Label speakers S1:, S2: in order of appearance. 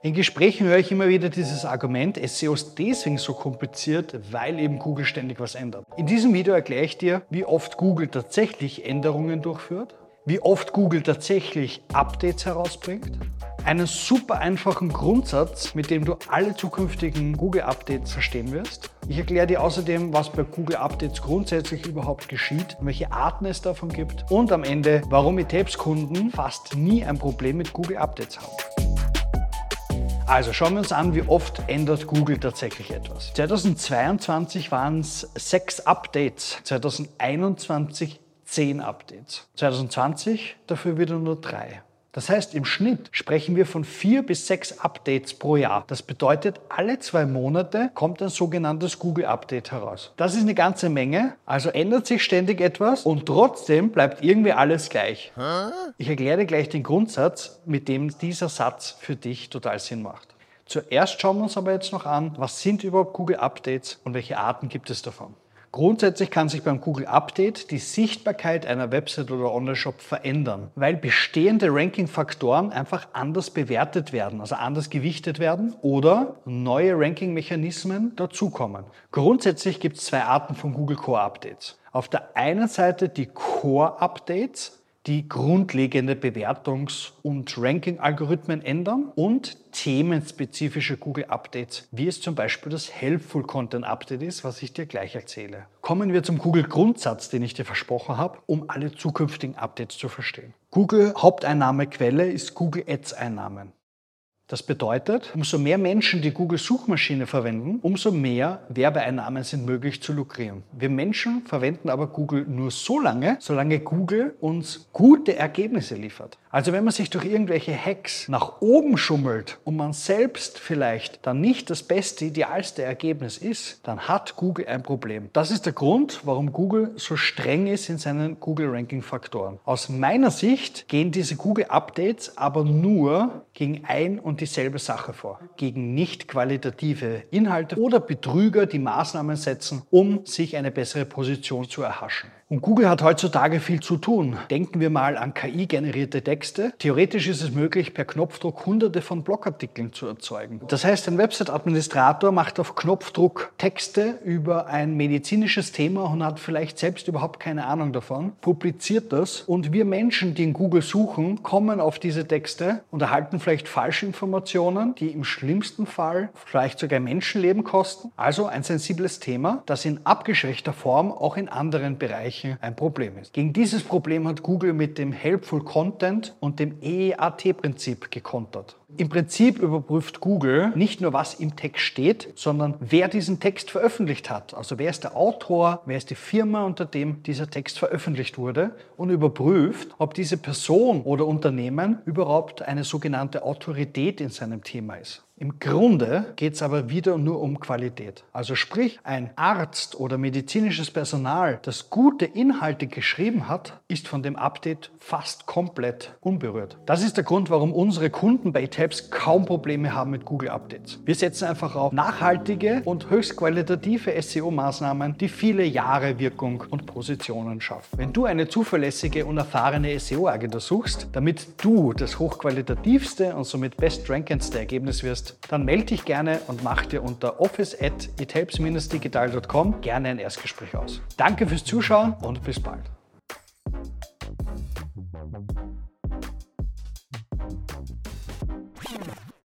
S1: In Gesprächen höre ich immer wieder dieses Argument, SEO ist deswegen so kompliziert, weil eben Google ständig was ändert. In diesem Video erkläre ich dir, wie oft Google tatsächlich Änderungen durchführt, wie oft Google tatsächlich Updates herausbringt, einen super einfachen Grundsatz, mit dem du alle zukünftigen Google-Updates verstehen wirst. Ich erkläre dir außerdem, was bei Google-Updates grundsätzlich überhaupt geschieht, welche Arten es davon gibt und am Ende, warum eTapes-Kunden fast nie ein Problem mit Google-Updates haben. Also schauen wir uns an, wie oft ändert Google tatsächlich etwas. 2022 waren es 6 Updates, 2021 10 Updates, 2020 dafür wieder nur 3. Das heißt, im Schnitt sprechen wir von 4 bis 6 Updates pro Jahr. Das bedeutet, alle 2 Monate kommt ein sogenanntes Google-Update heraus. Das ist eine ganze Menge, also ändert sich ständig etwas und trotzdem bleibt irgendwie alles gleich. Ich erkläre dir gleich den Grundsatz, mit dem dieser Satz für dich total Sinn macht. Zuerst schauen wir uns aber jetzt noch an, was sind überhaupt Google-Updates und welche Arten gibt es davon. Grundsätzlich kann sich beim Google Update die Sichtbarkeit einer Website oder Online-Shop verändern, weil bestehende Ranking-Faktoren einfach anders bewertet werden, also anders gewichtet werden oder neue Ranking-Mechanismen dazukommen. Grundsätzlich gibt es 2 Arten von Google Core Updates. Auf der einen Seite die Core Updates, die grundlegende Bewertungs- und Ranking-Algorithmen ändern und themenspezifische Google-Updates, wie es zum Beispiel das Helpful Content Update ist, was ich dir gleich erzähle. Kommen wir zum Google-Grundsatz, den ich dir versprochen habe, um alle zukünftigen Updates zu verstehen. Google Haupteinnahmequelle ist Google Ads-Einnahmen. Das bedeutet, umso mehr Menschen die Google-Suchmaschine verwenden, umso mehr Werbeeinnahmen sind möglich zu lukrieren. Wir Menschen verwenden aber Google nur so lange, solange Google uns gute Ergebnisse liefert. Also wenn man sich durch irgendwelche Hacks nach oben schummelt und man selbst vielleicht dann nicht das beste, idealste Ergebnis ist, dann hat Google ein Problem. Das ist der Grund, warum Google so streng ist in seinen Google-Ranking-Faktoren. Aus meiner Sicht gehen diese Google-Updates aber nur gegen ein und dieselbe Sache vor. Gegen nicht qualitative Inhalte oder Betrüger, die Maßnahmen setzen, um sich eine bessere Position zu erhaschen. Und Google hat heutzutage viel zu tun. Denken wir mal an KI-generierte Texte. Theoretisch ist es möglich, per Knopfdruck hunderte von Blogartikeln zu erzeugen. Das heißt, ein Website-Administrator macht auf Knopfdruck Texte über ein medizinisches Thema und hat vielleicht selbst überhaupt keine Ahnung davon, publiziert das und wir Menschen, die in Google suchen, kommen auf diese Texte und erhalten vielleicht falsche Informationen, die im schlimmsten Fall vielleicht sogar Menschenleben kosten. Also ein sensibles Thema, das in abgeschwächter Form auch in anderen Bereichen ein Problem ist. Gegen dieses Problem hat Google mit dem Helpful Content und dem EAT-Prinzip gekontert. Im Prinzip überprüft Google nicht nur, was im Text steht, sondern wer diesen Text veröffentlicht hat. Also wer ist der Autor, wer ist die Firma, unter dem dieser Text veröffentlicht wurde und überprüft, ob diese Person oder Unternehmen überhaupt eine sogenannte Autorität in seinem Thema ist. Im Grunde geht es aber wieder nur um Qualität. Also sprich, ein Arzt oder medizinisches Personal, das gute Inhalte geschrieben hat, ist von dem Update fast komplett unberührt. Das ist der Grund, warum unsere Kunden bei eTapes kaum Probleme haben mit Google Updates. Wir setzen einfach auf nachhaltige und höchst qualitative SEO-Maßnahmen, die viele Jahre Wirkung und Positionen schaffen. Wenn du eine zuverlässige und erfahrene SEO-Agentur suchst, damit du das hochqualitativste und somit bestrankendste Ergebnis wirst, dann melde dich gerne und mach dir unter office@etapes-digital.com gerne ein Erstgespräch aus. Danke fürs Zuschauen und bis bald.